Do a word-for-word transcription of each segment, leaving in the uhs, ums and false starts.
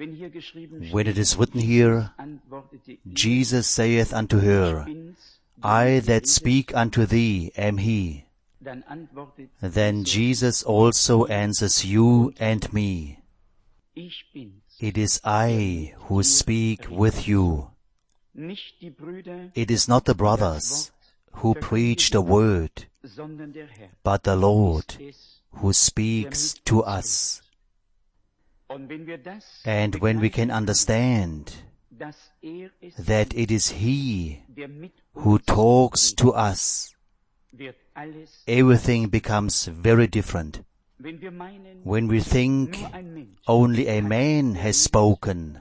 When it is written here, Jesus saith unto her, I that speak unto thee am he. Then Jesus also answers you and me. It is I who speak with you. It is not the brothers who preach the word, but the Lord who speaks to us. And when we can understand that it is He who talks to us, everything becomes very different. When we think only a man has spoken,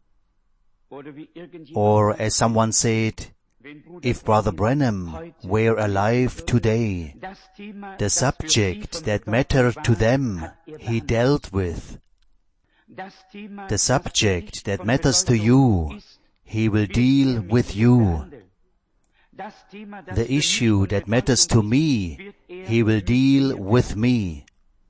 or as someone said, if Brother Branham were alive today, the subject that mattered to them he dealt with. The subject that matters to you, he will deal with you. The issue that matters to me, he will deal with me.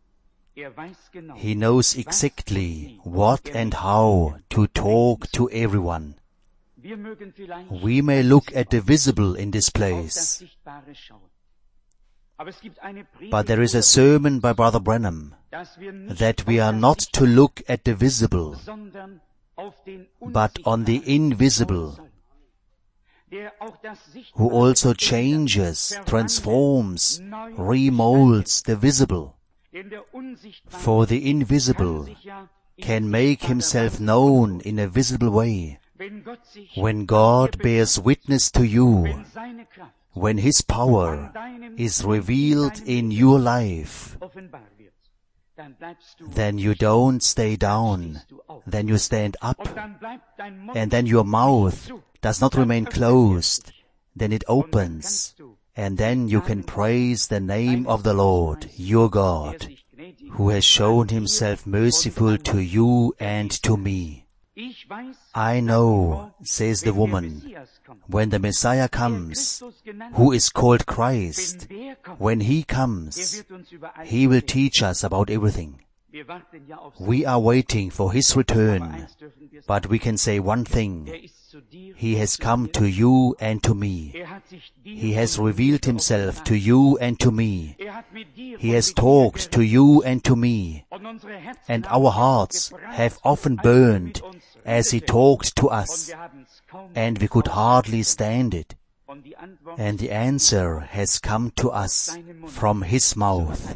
He knows exactly what and how to talk to everyone. We may look at the visible in this place, but there is a sermon by Brother Branham that we are not to look at the visible, but on the invisible, who also changes, transforms, remolds the visible. For the invisible can make himself known in a visible way. When God bears witness to you, when His power is revealed in your life, then you don't stay down, then you stand up, and then your mouth does not remain closed, then it opens, and then you can praise the name of the Lord, your God, who has shown Himself merciful to you and to me. I know, says the woman, when the Messiah comes, who is called Christ, when He comes, He will teach us about everything. We are waiting for His return, but we can say one thing. He has come to you and to me. He has revealed Himself to you and to me. He has talked to you and to me. And our hearts have often burned as He talked to us, and we could hardly stand it. And the answer has come to us from His mouth.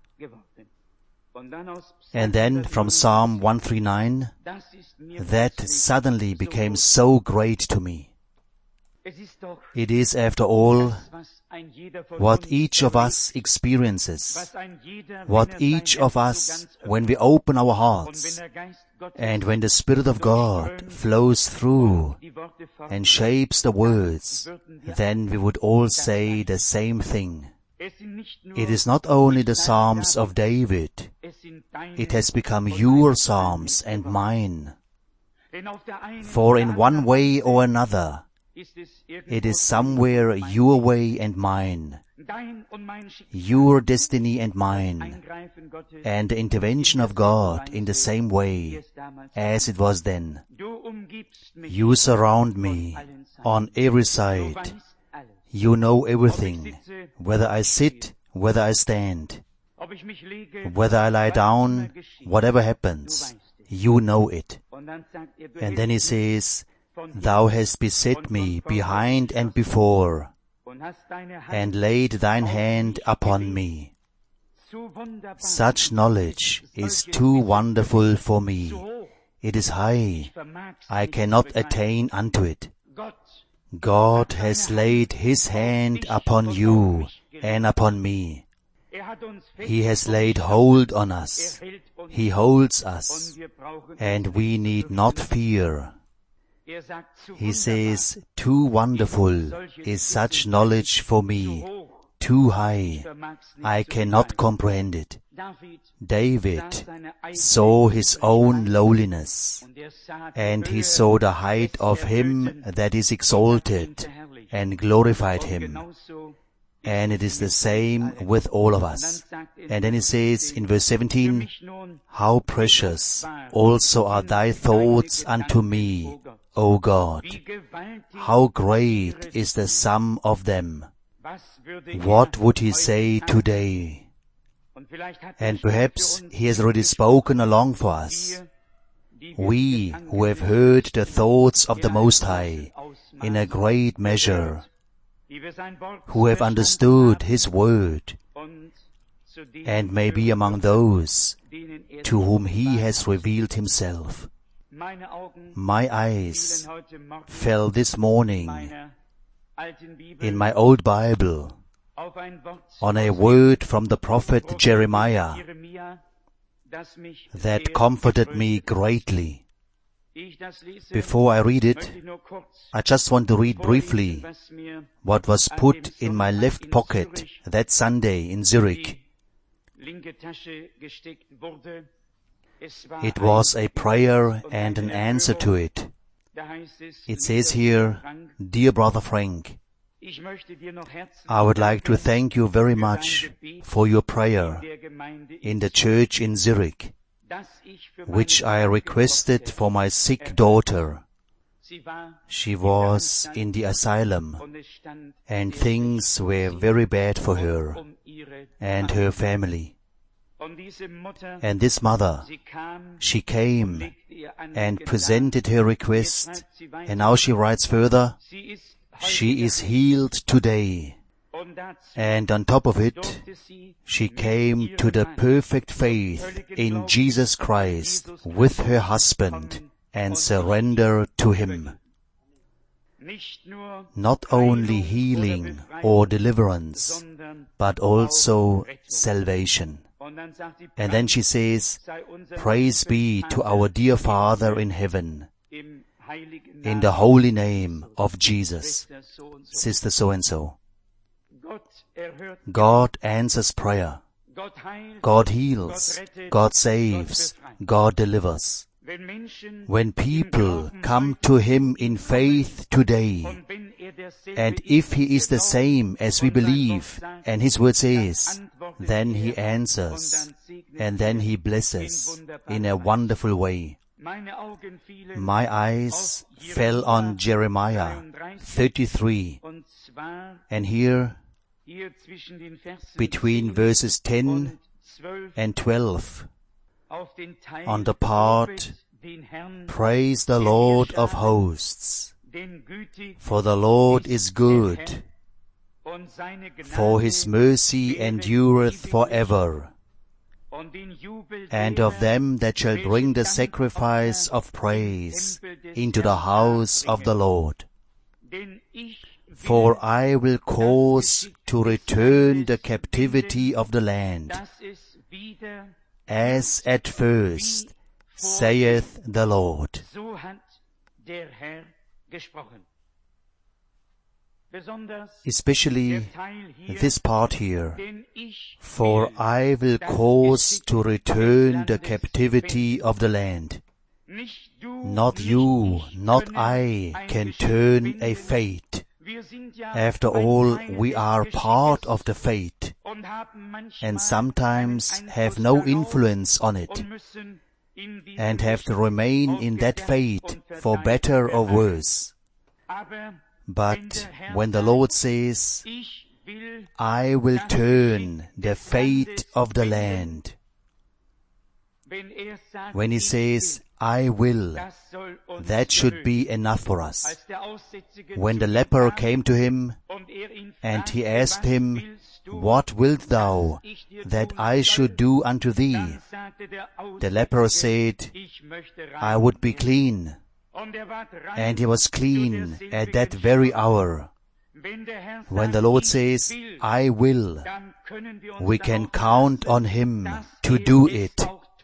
And then from Psalm one thirty-nine, that suddenly became so great to me. It is, after all, what each of us experiences, what each of us, when we open our hearts, and when the Spirit of God flows through and shapes the words, then we would all say the same thing. It is not only the Psalms of David, it has become your Psalms and mine. For in one way or another, it is somewhere your way and mine, your destiny and mine, and the intervention of God in the same way as it was then. You surround me on every side. You know everything, whether I sit, whether I stand, whether I lie down, whatever happens, you know it. And then He says, Thou hast beset me behind and before, and laid Thine hand upon me. Such knowledge is too wonderful for me. It is high. I cannot attain unto it. God has laid His hand upon you and upon me. He has laid hold on us. He holds us, and we need not fear. He says, too wonderful is such knowledge for me, too high, I cannot comprehend it. David saw his own lowliness, and he saw the height of Him that is exalted, and glorified Him. And it is the same with all of us. And then he says in verse seventeen, how precious also are thy thoughts unto me, O God. How great is the sum of them. What would he say today? And perhaps he has already spoken along for us. We who have heard the thoughts of the Most High in a great measure, who have understood His word, and may be among those to whom He has revealed Himself. My eyes fell this morning in my old Bible on a word from the prophet Jeremiah that comforted me greatly. Before I read it, I just want to read briefly what was put in my left pocket that Sunday in Zurich. It was a prayer and an answer to it. It says here, Dear Brother Frank, I would like to thank you very much for your prayer in the church in Zurich, which I requested for my sick daughter. She was in the asylum, and things were very bad for her and her family. And this mother, she came and presented her request, and now she writes further, she is healed today. And on top of it, she came to the perfect faith in Jesus Christ with her husband and surrender to Him. Not only healing or deliverance, but also salvation. And then she says, Praise be to our dear Father in heaven, in the holy name of Jesus, Sister so-and-so. God answers prayer. God heals. God saves. God delivers. When people come to Him in faith today, and if He is the same as we believe, and His word says, then He answers, and then He blesses in a wonderful way. My eyes fell on Jeremiah thirty-three, and here, between verses ten and twelve, on the part, Praise the Lord of hosts, for the Lord is good, for His mercy endureth forever. And of them that shall bring the sacrifice of praise into the house of the Lord. For I will cause to return the captivity of the land, as at first, saith the Lord. Especially this part here, for I will cause to return the captivity of the land. Not you, not I can turn a fate. After all, we are part of the fate, and sometimes have no influence on it, and have to remain in that fate for better or worse. But when the Lord says, I will turn the fate of the land, when He says, I will, that should be enough for us. When the leper came to Him, and he asked Him, What wilt thou that I should do unto thee? The leper said, I would be clean. And he was clean at that very hour. When the Lord says, I will, we can count on Him to do it.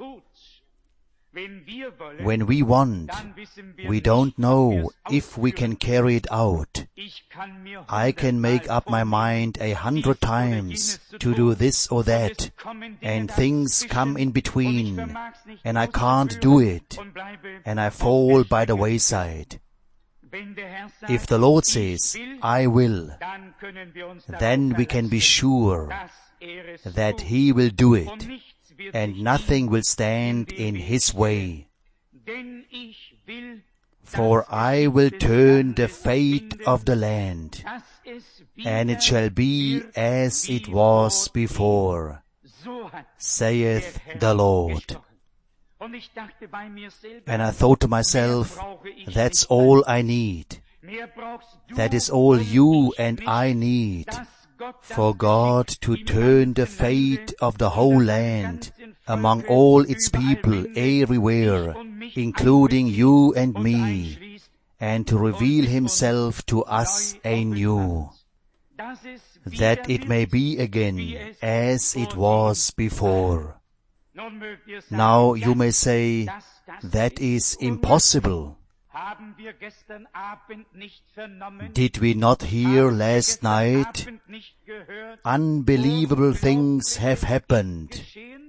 When we want, we don't know if we can carry it out. I can make up my mind a hundred times to do this or that, and things come in between, and I can't do it, and I fall by the wayside. If the Lord says, I will, then we can be sure that He will do it, and nothing will stand in His way. For I will turn the fate of the land, and it shall be as it was before, saith the Lord. And I thought to myself, that's all I need. That is all you and I need, for God to turn the fate of the whole land among all its people everywhere, including you and me, and to reveal Himself to us anew, that it may be again as it was before. Now you may say, that is impossible. Did we not hear last night? Unbelievable things have happened.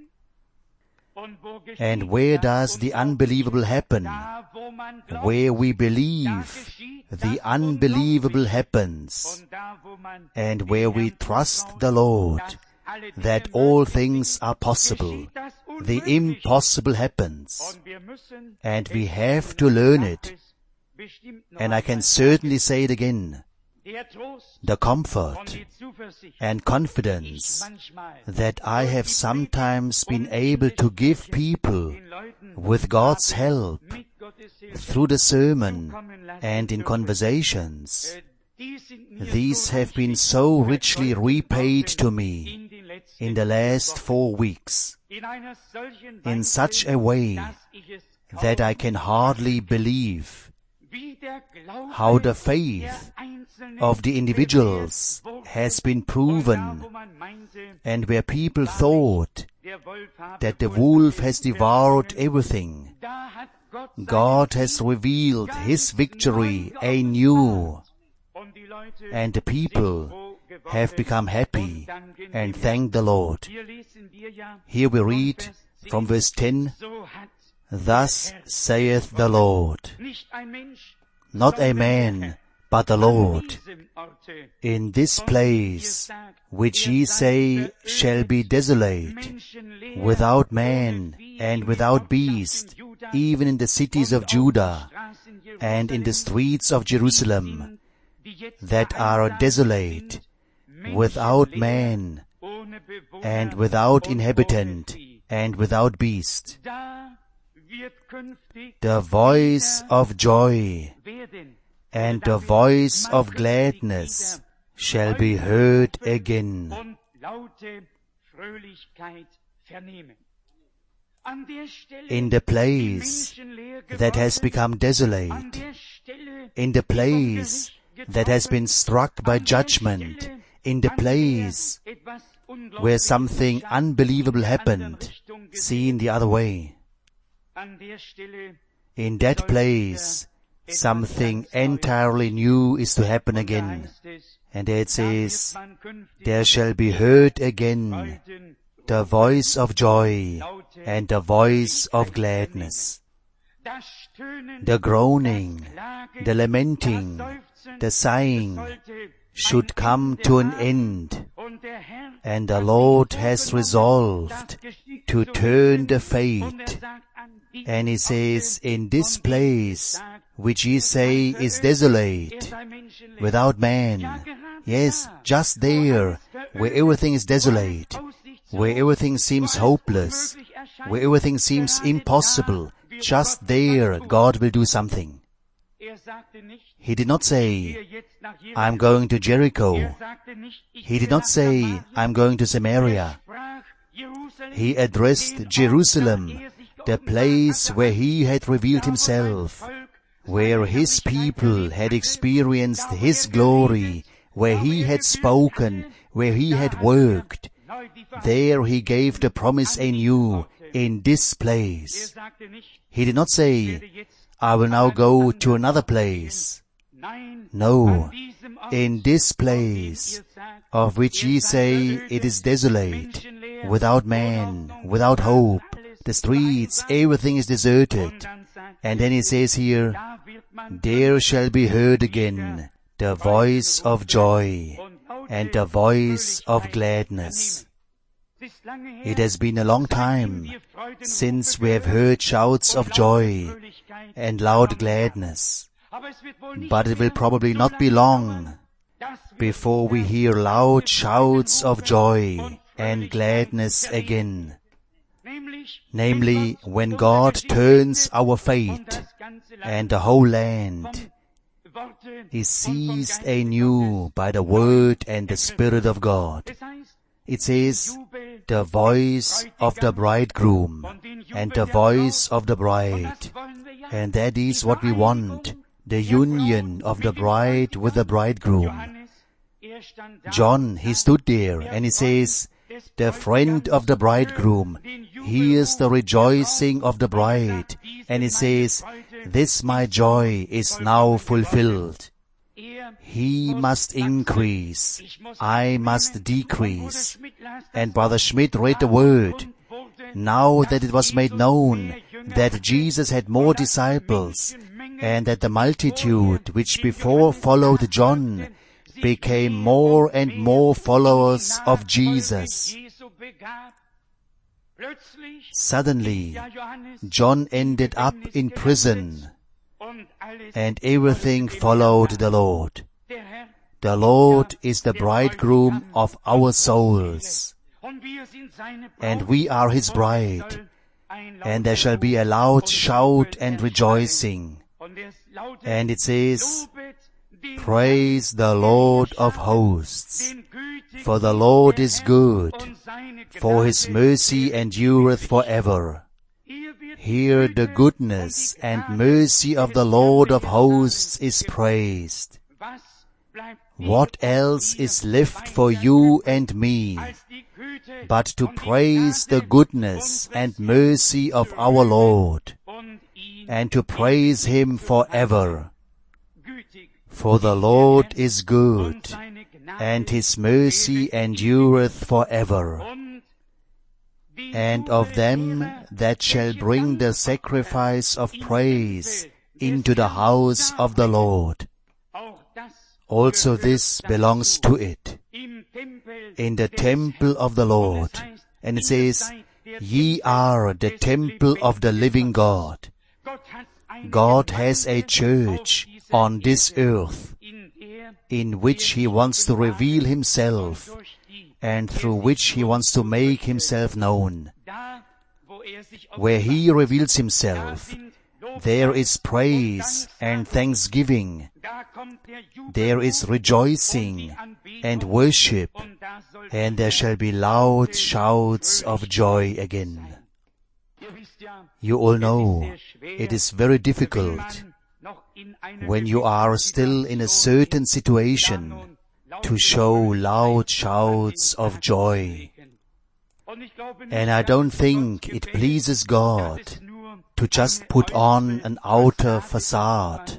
And where does the unbelievable happen? Where we believe, the unbelievable happens. And where we trust the Lord, that all things are possible, the impossible happens. And we have to learn it. And I can certainly say it again. The comfort and confidence that I have sometimes been able to give people with God's help through the sermon and in conversations, these have been so richly repaid to me in the last four weeks, in such a way that I can hardly believe how the faith of the individuals has been proven, and where people thought that the wolf has devoured everything, God has revealed His victory anew, and the people have become happy and thank the Lord. Here we read from verse ten, Thus saith the Lord, not a man, but the Lord, in this place which ye say shall be desolate, without man and without beast, even in the cities of Judah and in the streets of Jerusalem, that are desolate, without man and without inhabitant and without beast. The voice of joy and the voice of gladness shall be heard again. In the place that has become desolate, in the place that has been struck by judgment, in the place where something unbelievable happened, seen the other way, in that place, something entirely new is to happen again. And it says, there shall be heard again the voice of joy and the voice of gladness. The groaning, the lamenting, the sighing should come to an end. And the Lord has resolved to turn the fate. And He says, in this place, which ye say is desolate, without man, yes, just there, where everything is desolate, where everything seems hopeless, where everything seems impossible, just there God will do something. He did not say, I'm going to Jericho. He did not say, I'm going to Samaria. He addressed Jerusalem, the place where He had revealed Himself, where His people had experienced His glory, where He had spoken, where He had worked. There He gave the promise anew, in this place. He did not say, I will now go to another place. No, in this place, of which ye say it is desolate, without man, without hope, the streets, everything is deserted. And then He says here, there shall be heard again the voice of joy and the voice of gladness. It has been a long time since we have heard shouts of joy and loud gladness, but it will probably not be long before we hear loud shouts of joy and gladness again. Namely, when God turns our fate and the whole land is seized anew by the Word and the Spirit of God. It says, the voice of the bridegroom and the voice of the bride. And that is what we want, the union of the bride with the bridegroom. John, he stood there and he says, the friend of the bridegroom hears the rejoicing of the bride, and he says, this my joy is now fulfilled. He must increase, I must decrease. And Brother Schmidt read the word. Now that it was made known that Jesus had more disciples, and that the multitude which before followed John became more and more followers of Jesus. Suddenly, John ended up in prison, and everything followed the Lord. The Lord is the bridegroom of our souls, and we are His bride, and there shall be a loud shout and rejoicing. And it says, praise the Lord of hosts, for the Lord is good, for His mercy endureth forever. Here the goodness and mercy of the Lord of hosts is praised. What else is left for you and me but to praise the goodness and mercy of our Lord, and to praise Him forever? For the Lord is good, and His mercy endureth forever. And of them that shall bring the sacrifice of praise into the house of the Lord, also this belongs to it, in the temple of the Lord. And it says, ye are the temple of the living God. God has a church on this earth, in which He wants to reveal Himself, and through which He wants to make Himself known. Where He reveals Himself, there is praise and thanksgiving. There is rejoicing and worship, and there shall be loud shouts of joy again. You all know, it is very difficult when you are still in a certain situation to show loud shouts of joy. And I don't think it pleases God to just put on an outer facade.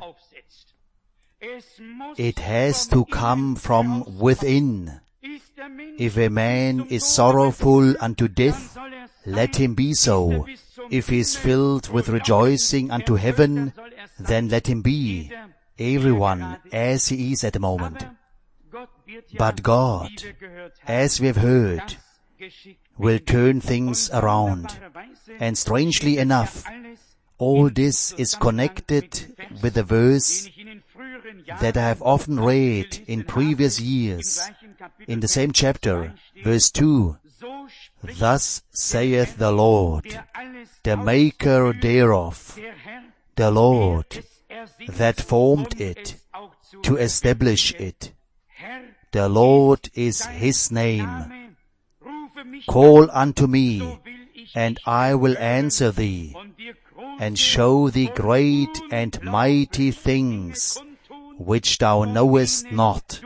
It has to come from within. If a man is sorrowful unto death, let him be so. If he is filled with rejoicing unto heaven, then let him be, everyone as he is at the moment. But God, as we have heard, will turn things around. And strangely enough, all this is connected with the verse that I have often read in previous years, in the same chapter, verse two. Thus saith the Lord, the maker thereof, the Lord that formed it, to establish it. The Lord is His name. Call unto me, and I will answer thee, and show thee great and mighty things, which thou knowest not.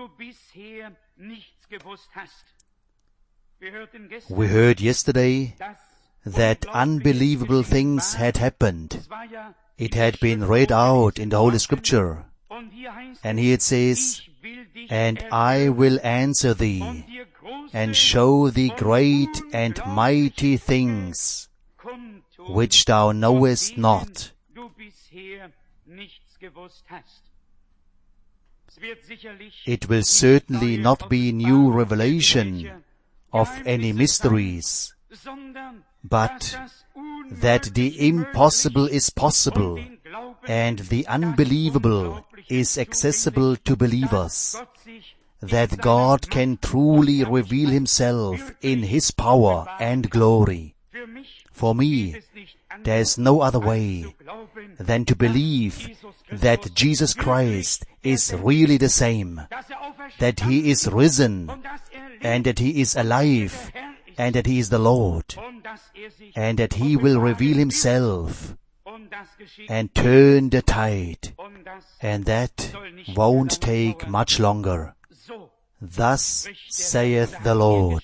We heard yesterday that unbelievable things had happened. It had been read out in the Holy Scripture. And here it says, and I will answer thee, and show thee great and mighty things, which thou knowest not. It will certainly not be new revelation of any mysteries, but that the impossible is possible and the unbelievable is accessible to believers, that God can truly reveal Himself in His power and glory. For me, there is no other way than to believe that Jesus Christ is really the same, that He is risen, and that He is alive, and that He is the Lord, and that He will reveal Himself and turn the tide, and that won't take much longer. Thus saith the Lord.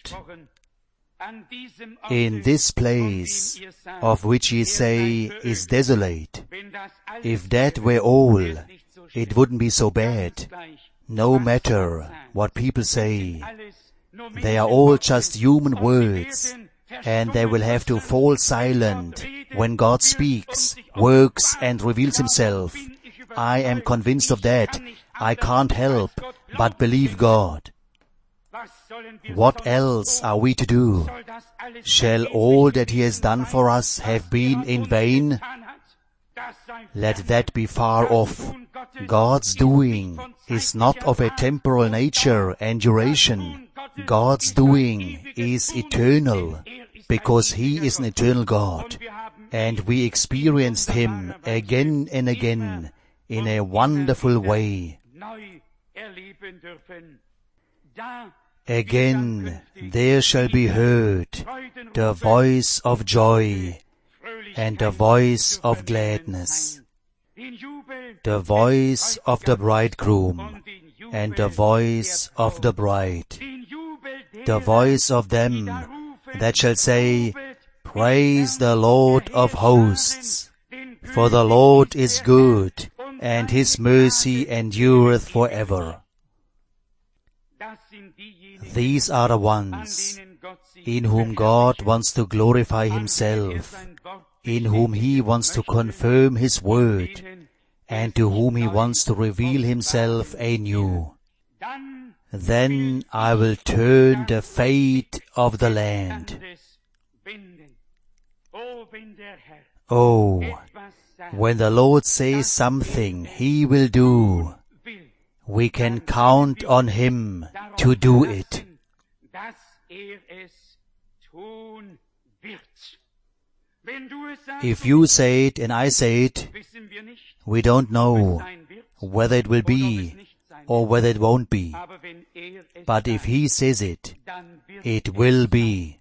In this place, of which ye say is desolate, if that were all, it wouldn't be so bad. No matter what people say, they are all just human words, and they will have to fall silent when God speaks, works, and reveals Himself. I am convinced of that. I can't help but believe God. What else are we to do? Shall all that He has done for us have been in vain? Let that be far off. God's doing is not of a temporal nature and duration. God's doing is eternal, because He is an eternal God, and we experienced Him again and again in a wonderful way. Again there shall be heard the voice of joy and the voice of gladness, the voice of the bridegroom and the voice of the bride, the voice of them that shall say, Praise the Lord of hosts, for the Lord is good, and His mercy endureth forever. These are the ones in whom God wants to glorify Himself, in whom He wants to confirm His word, and to whom He wants to reveal Himself anew. Then I will turn the fate of the land. Oh, when the Lord says something He will do, we can count on Him to do it. If you say it and I say it, we don't know whether it will be or whether it won't be. But if He says it, it will be.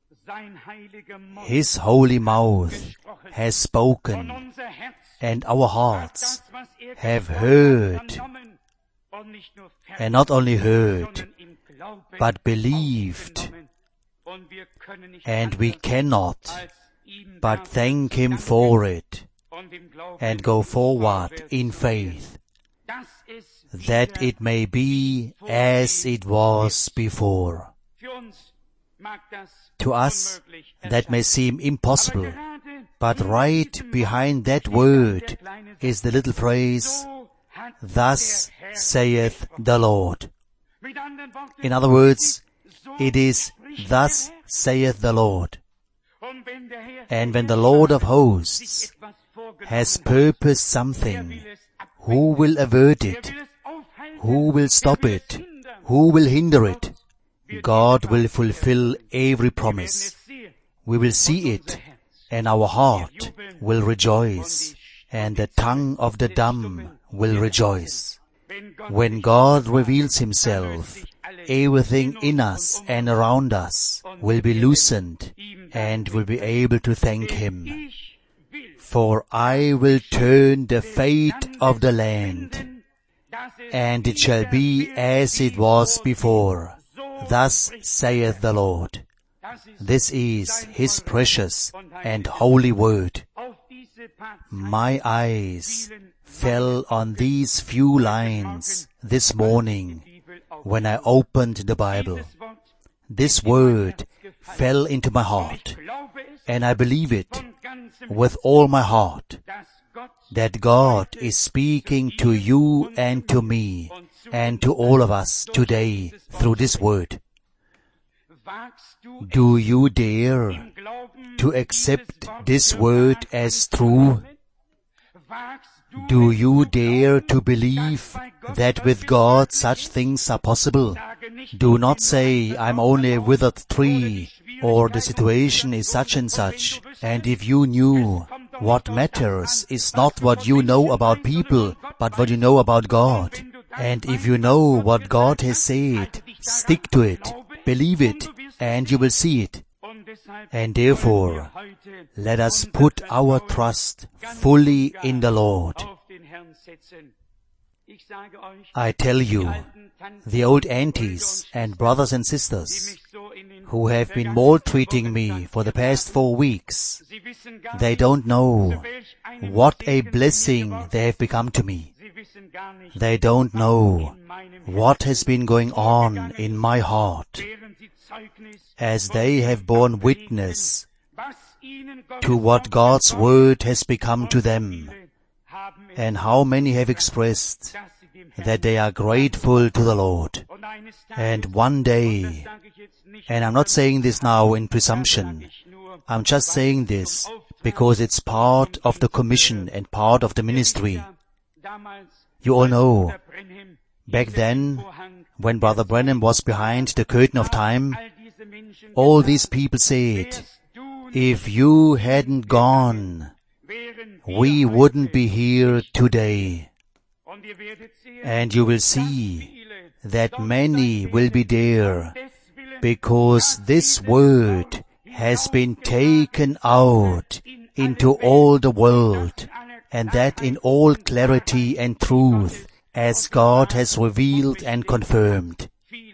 His holy mouth has spoken, and our hearts have heard, and not only heard, but believed, and we cannot but thank Him for it, and go forward in faith, that it may be as it was before. To us, that may seem impossible, but right behind that word is the little phrase, Thus saith the Lord. In other words, it is, Thus saith the Lord. And when the Lord of hosts has purposed something, who will avert it? Who will stop it? Who will hinder it? God will fulfill every promise. We will see it, and our heart will rejoice, and the tongue of the dumb will rejoice. When God reveals Himself, everything in us and around us will be loosened and will be able to thank Him. For I will turn the fate of the land, and it shall be as it was before. Thus saith the Lord. This is His precious and holy word. My eyes fell on these few lines this morning when I opened the Bible. This word fell into my heart, and I believe it with all my heart, that God is speaking to you and to me and to all of us today through this word. Do you dare to accept this word as true? Do you dare to believe that with God such things are possible? Do not say, I'm only a withered tree, or the situation is such and such. And if you knew, what matters is not what you know about people, but what you know about God. And if you know what God has said, stick to it, believe it, and you will see it. And therefore, let us put our trust fully in the Lord. I tell you, the old aunties and brothers and sisters who have been maltreating me for the past four weeks, they don't know what a blessing they have become to me. They don't know what has been going on in my heart as they have borne witness to what God's word has become to them, and how many have expressed that they are grateful to the Lord. And one day, and I'm not saying this now in presumption, I'm just saying this because it's part of the commission and part of the ministry. You all know, back then, when Brother Branham was behind the curtain of time, all these people said, if you hadn't gone, we wouldn't be here today. And you will see that many will be there, because this word has been taken out into all the world, and that in all clarity and truth, as God has revealed and confirmed.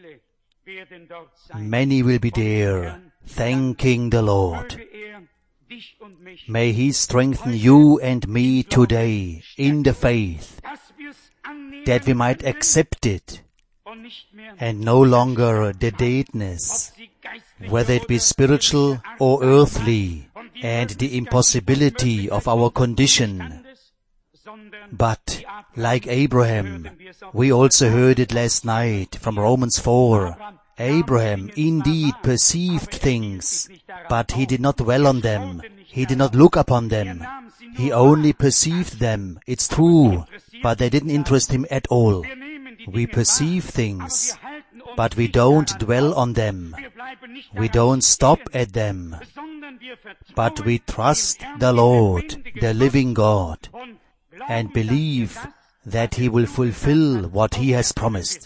Many will be there, thanking the Lord. May He strengthen you and me today in the faith, that we might accept it, and no longer the deadness, whether it be spiritual or earthly, and the impossibility of our condition. But, like Abraham, we also heard it last night from Romans four, Abraham indeed perceived things, but he did not dwell on them, he did not look upon them, he only perceived them, it's true, but they didn't interest him at all. We perceive things, but we don't dwell on them, we don't stop at them, but we trust the Lord, the living God, and believe that He will fulfill what He has promised.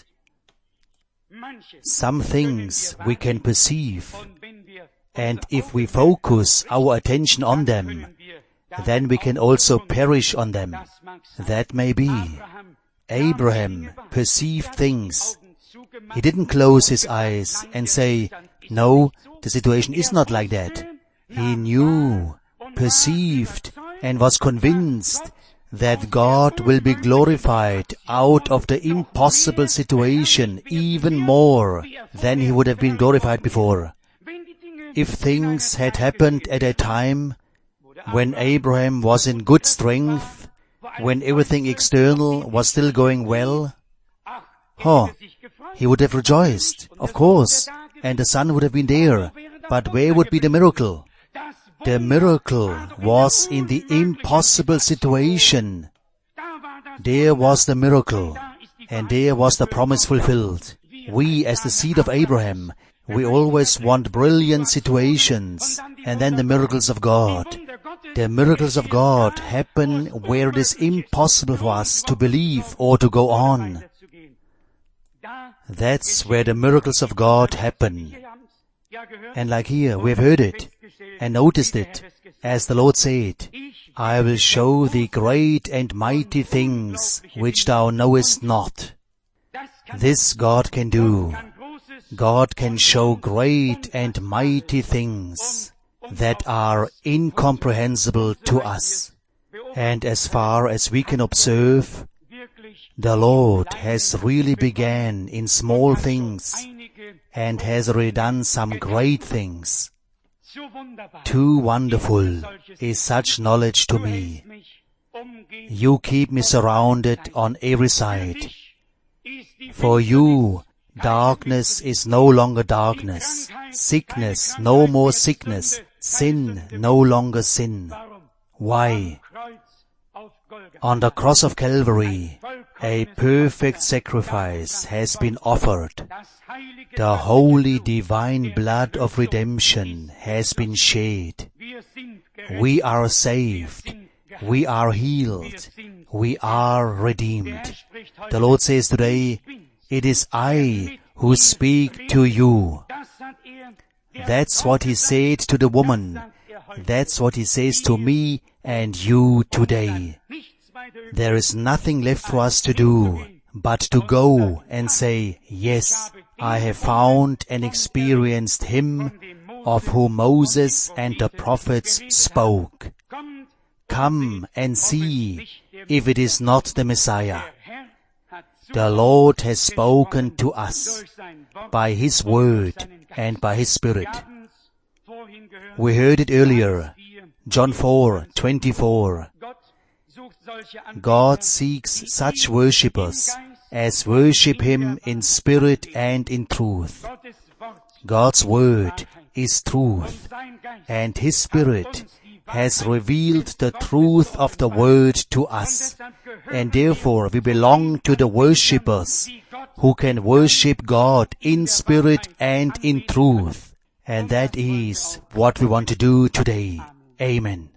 Some things we can perceive, and if we focus our attention on them, then we can also perish on them. That may be. Abraham perceived things. He didn't close his eyes and say, no, the situation is not like that. He knew, perceived, and was convinced that God will be glorified out of the impossible situation even more than He would have been glorified before. If things had happened at a time when Abraham was in good strength, when everything external was still going well, oh, he would have rejoiced, of course, and the son would have been there. But where would be the miracle? The miracle was in the impossible situation. There was the miracle, and there was the promise fulfilled. We, as the seed of Abraham, we always want brilliant situations, and then the miracles of God. The miracles of God happen where it is impossible for us to believe or to go on. That's where the miracles of God happen. And like here, we have heard it and noticed it, as the Lord said, I will show thee great and mighty things which thou knowest not. This God can do. God can show great and mighty things that are incomprehensible to us. And as far as we can observe, the Lord has really began in small things and has already done some great things. Too wonderful is such knowledge to me. You keep me surrounded on every side. For you, darkness is no longer darkness, sickness no more sickness, sin no longer sin. Why? On the cross of Calvary, a perfect sacrifice has been offered. The holy divine blood of redemption has been shed. We are saved. We are healed. We are redeemed. The Lord says today, it is I who speak to you. That's what He said to the woman. That's what He says to me and you today. There is nothing left for us to do but to go and say, yes, I have found and experienced Him of whom Moses and the prophets spoke. Come and see if it is not the Messiah. The Lord has spoken to us by His Word and by His Spirit. We heard it earlier, John four twenty-four. God seeks such worshippers as worship Him in spirit and in truth. God's Word is truth, and His Spirit has revealed the truth of the Word to us, and therefore we belong to the worshippers who can worship God in spirit and in truth. And that is what we want to do today. Amen.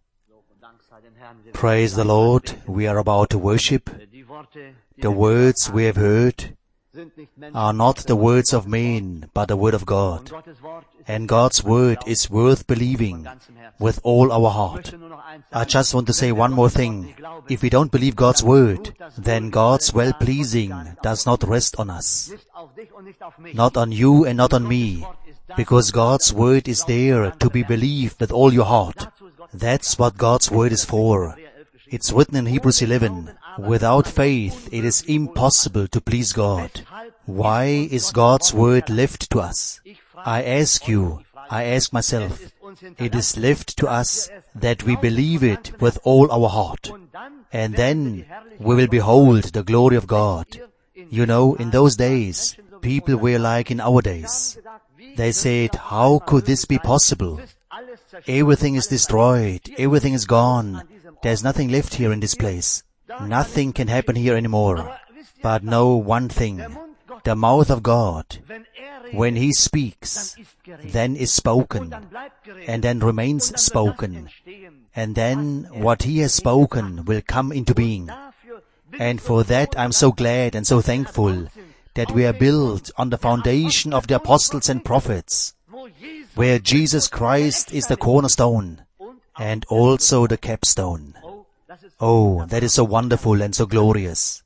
Praise the Lord. We are about to worship. The words we have heard are not the words of men, but the Word of God. And God's Word is worth believing with all our heart. I just want to say one more thing. If we don't believe God's Word, then God's well-pleasing does not rest on us. Not on you and not on me. Because God's Word is there to be believed with all your heart. That's what God's Word is for. It's written in Hebrews eleven, without faith it is impossible to please God. Why is God's Word left to us? I ask you, I ask myself, it is left to us that we believe it with all our heart. And then we will behold the glory of God. You know, in those days, people were like in our days. They said, how could this be possible? Everything is destroyed. Everything is gone. There's nothing left here in this place. Nothing can happen here anymore. But know one thing. The mouth of God, when He speaks, then is spoken, and then remains spoken. And then what He has spoken will come into being. And for that I'm so glad and so thankful that we are built on the foundation of the apostles and prophets, where Jesus Christ is the cornerstone and also the capstone. Oh, that is so wonderful and so glorious.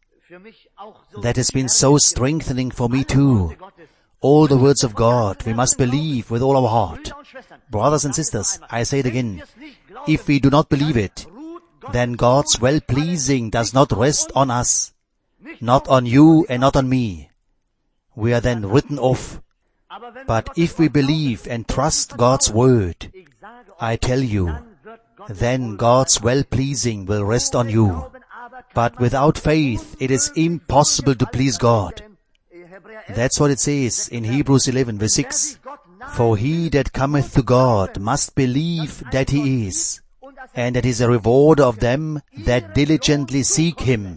That has been so strengthening for me too. All the words of God we must believe with all our heart. Brothers and sisters, I say it again. If we do not believe it, then God's well-pleasing does not rest on us, not on you and not on me. We are then written off. But if we believe and trust God's Word, I tell you, then God's well-pleasing will rest on you. But without faith, it is impossible to please God. That's what it says in Hebrews eleven verse six. For he that cometh to God must believe that He is, and that He is a rewarder of them that diligently seek Him.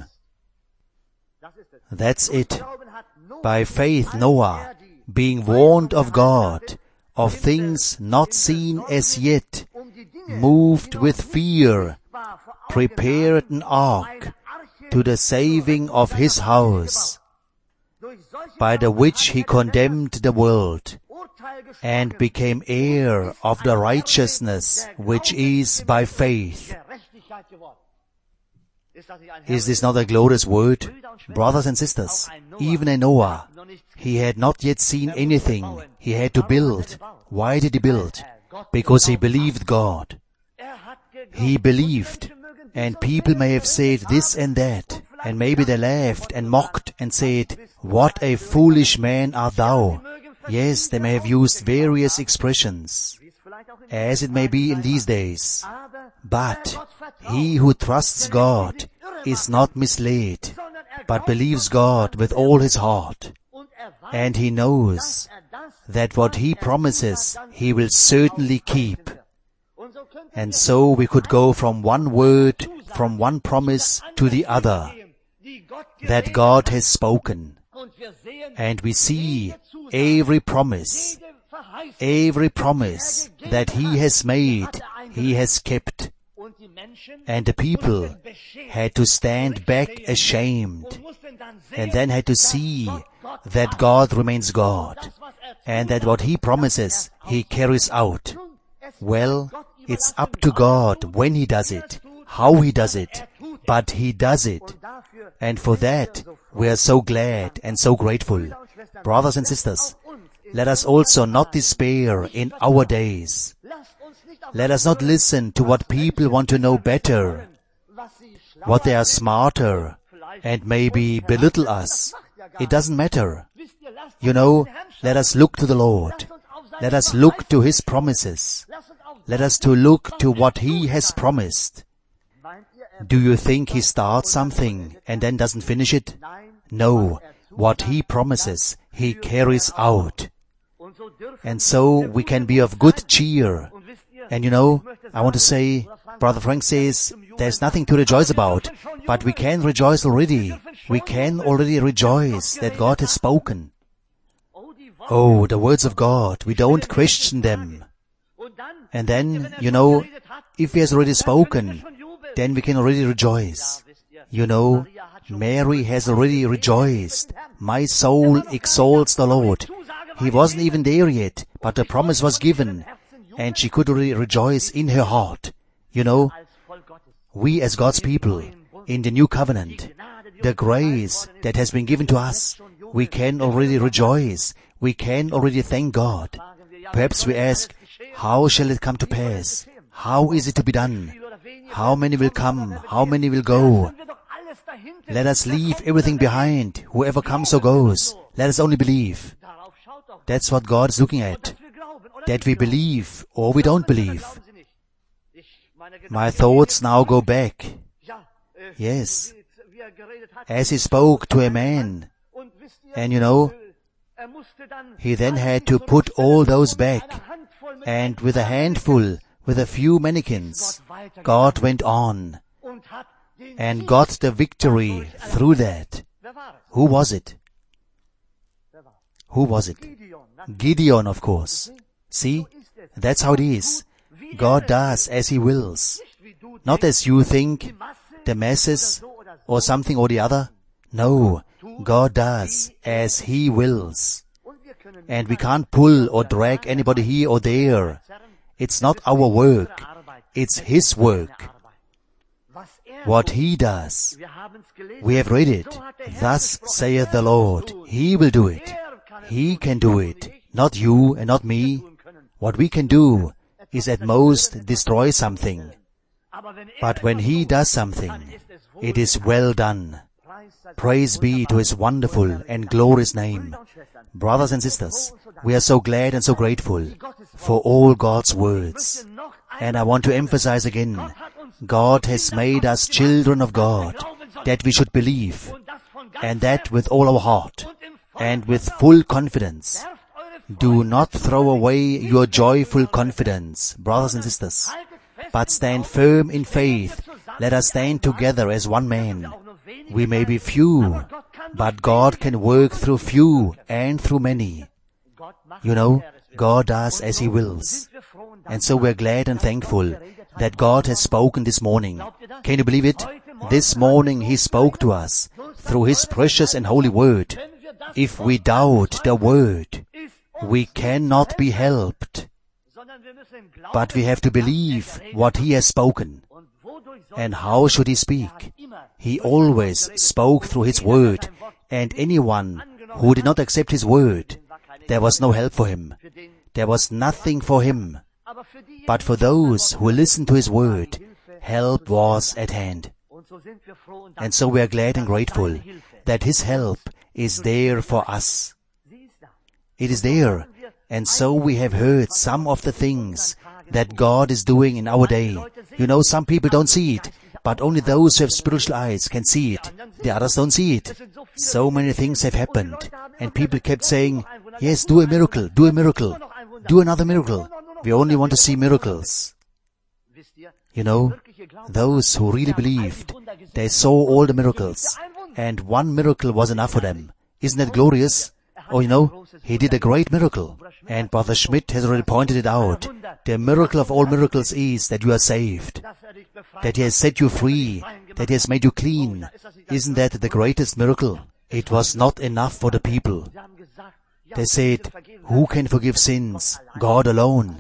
That's it. By faith Noah, being warned of God, of things not seen as yet, moved with fear, prepared an ark to the saving of his house, by the which he condemned the world, and became heir of the righteousness which is by faith. Is this not a glorious word? Brothers and sisters, even in Noah, he had not yet seen anything. He had to build. Why did he build? Because he believed God. He believed, and people may have said this and that, and maybe they laughed and mocked and said, "What a foolish man art thou." Yes, they may have used various expressions, as it may be in these days. But he who trusts God is not misled, but believes God with all his heart. And he knows that what he promises, he will certainly keep. And so we could go from one word, from one promise to the other, that God has spoken. And we see every promise, every promise that he has made, he has kept. And the people had to stand back ashamed, and then had to see that God remains God, and that what he promises, he carries out. Well, it's up to God when he does it, how he does it, but he does it. And for that, we are so glad and so grateful. Brothers and sisters, let us also not despair in our days. Let us not listen to what people want to know better, what they are smarter, and maybe belittle us. It doesn't matter. You know, let us look to the Lord. Let us look to his promises. Let us to look to what he has promised. Do you think he starts something and then doesn't finish it? No. What he promises, he carries out. And so we can be of good cheer. And you know, I want to say, Brother Frank says, there's nothing to rejoice about, but we can rejoice already. We can already rejoice that God has spoken. Oh, the words of God, we don't question them. And then, you know, if he has already spoken, then we can already rejoice. You know, Mary has already rejoiced. My soul exalts the Lord. He wasn't even there yet, but the promise was given, and she could already rejoice in her heart. You know, we as God's people, in the new covenant, the grace that has been given to us, we can already rejoice. We can already thank God. Perhaps we ask, how shall it come to pass? How is it to be done? How many will come? How many will go? Let us leave everything behind. Whoever comes or goes, let us only believe. That's what God is looking at. That we believe or we don't believe. My thoughts now go back. Yes. As he spoke to a man. And you know, he then had to put all those back. And with a handful, with a few mannequins, God went on and got the victory through that. Who was it? Who was it? Gideon, of course. See, that's how it is. God does as he wills. Not as you think, the masses, or something or the other. No, God does as he wills. And we can't pull or drag anybody here or there. It's not our work. It's his work. What he does. We have read it. Thus saith the Lord. He will do it. He can do it. Not you and not me. What we can do is at most destroy something. But when he does something, it is well done. Praise be to his wonderful and glorious name. Brothers and sisters, we are so glad and so grateful for all God's words. And I want to emphasize again, God has made us children of God, that we should believe, and that with all our heart, and with full confidence. Do not throw away your joyful confidence, brothers and sisters, but stand firm in faith. Let us stand together as one man. We may be few, but God can work through few and through many. You know, God does as he wills. And so we're glad and thankful that God has spoken this morning. Can you believe it? This morning he spoke to us through his precious and holy word. If we doubt the word, we cannot be helped. But we have to believe what he has spoken. And how should he speak? He always spoke through his word, and anyone who did not accept his word, there was no help for him. There was nothing for him. But for those who listened to his word, help was at hand. And so we are glad and grateful that his help is there for us. It is there. And so we have heard some of the things that God is doing in our day. You know, some people don't see it, but only those who have spiritual eyes can see it. The others don't see it. So many things have happened, and people kept saying, yes, do a miracle, do a miracle, do another miracle. We only want to see miracles. You know, those who really believed, they saw all the miracles, and one miracle was enough for them. Isn't that glorious? Oh, you know, he did a great miracle, and Brother Schmidt has already pointed it out. The miracle of all miracles is that you are saved, that he has set you free, that he has made you clean. Isn't that the greatest miracle? It was not enough for the people. They said, who can forgive sins? God alone.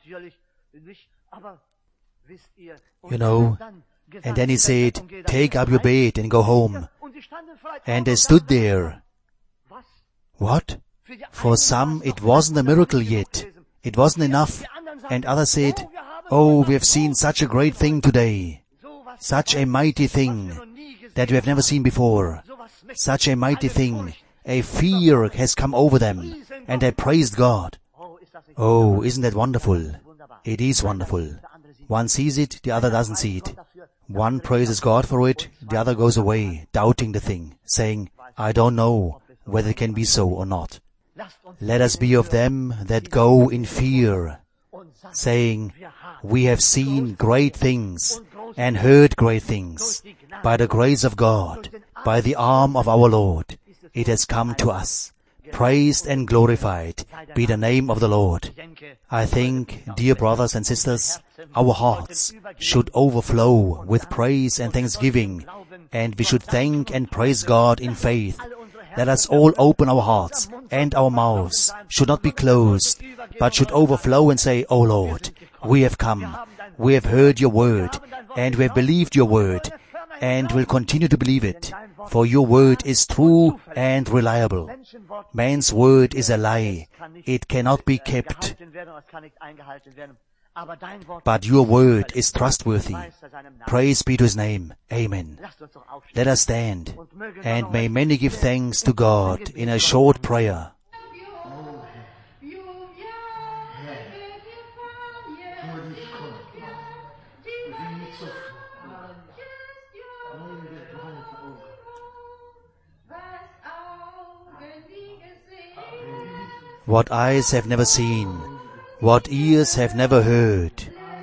You know, and then he said, take up your bed and go home. And they stood there. What? For some, it wasn't a miracle yet. It wasn't enough. And others said, oh, we have seen such a great thing today. Such a mighty thing that we have never seen before. Such a mighty thing. A fear has come over them, and they praised God. Oh, isn't that wonderful? It is wonderful. One sees it, the other doesn't see it. One praises God for it, the other goes away, doubting the thing, saying, I don't know whether it can be so or not. Let us be of them that go in fear, saying, we have seen great things and heard great things. By the grace of God, by the arm of our Lord, it has come to us. Praised and glorified be the name of the Lord. I think, dear brothers and sisters, our hearts should overflow with praise and thanksgiving, and we should thank and praise God in faith. Let us all open our hearts, and our mouths should not be closed, but should overflow and say, O Lord, we have come, we have heard your word, and we have believed your word, and will continue to believe it, for your word is true and reliable. Man's word is a lie. It cannot be kept. But your word is trustworthy. Praise be to his name. Amen. Let us stand, and may many give thanks to God in a short prayer. What eyes have never seen, what ears have never heard,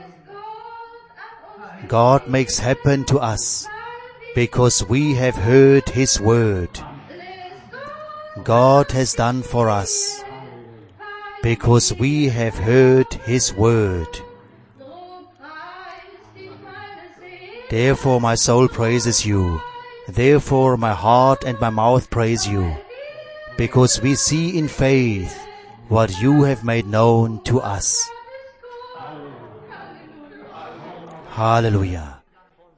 God makes happen to us, because we have heard his word. God has done for us, because we have heard his word. Therefore my soul praises you, therefore my heart and my mouth praise you, because we see in faith what you have made known to us. Hallelujah.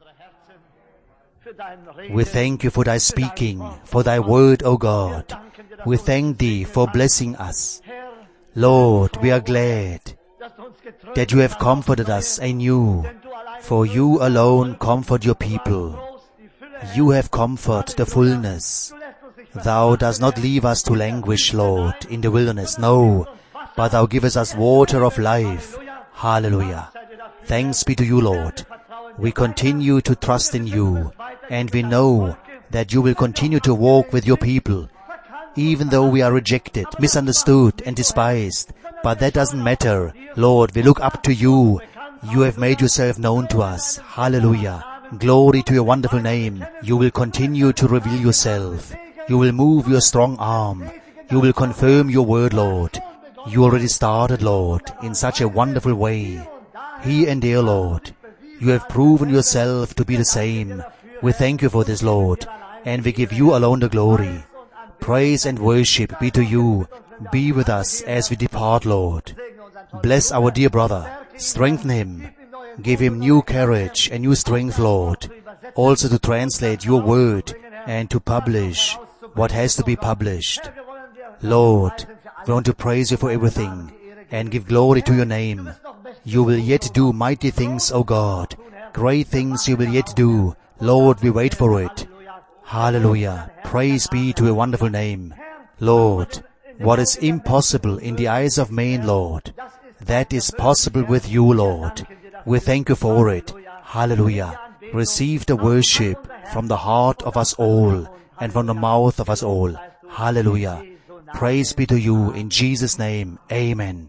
We thank you for thy speaking, for thy word, O God. We thank thee for blessing us. Lord, we are glad that you have comforted us anew, for you alone comfort your people. You have comforted the fullness. Thou dost not leave us to languish, Lord, in the wilderness, no, but thou givest us water of life. Hallelujah. Thanks be to you, Lord. We continue to trust in you, and we know that you will continue to walk with your people, even though we are rejected, misunderstood, and despised. But that doesn't matter. Lord, we look up to you. You have made yourself known to us. Hallelujah. Glory to your wonderful name. You will continue to reveal yourself. You will move your strong arm. You will confirm your word, Lord. You already started, Lord, in such a wonderful way. Here and there, Lord, you have proven yourself to be the same. We thank you for this, Lord, and we give you alone the glory. Praise and worship be to you. Be with us as we depart, Lord. Bless our dear brother. Strengthen him. Give him new courage and new strength, Lord, also to translate your word and to publish what has to be published. Lord, we want to praise you for everything and give glory to your name. You will yet do mighty things, O God. Great things you will yet do. Lord, we wait for it. Hallelujah. Praise be to your wonderful name. Lord, what is impossible in the eyes of man, Lord, that is possible with you, Lord. We thank you for it. Hallelujah. Receive the worship from the heart of us all and from the mouth of us all. Hallelujah. Praise be to you in Jesus' name. Amen.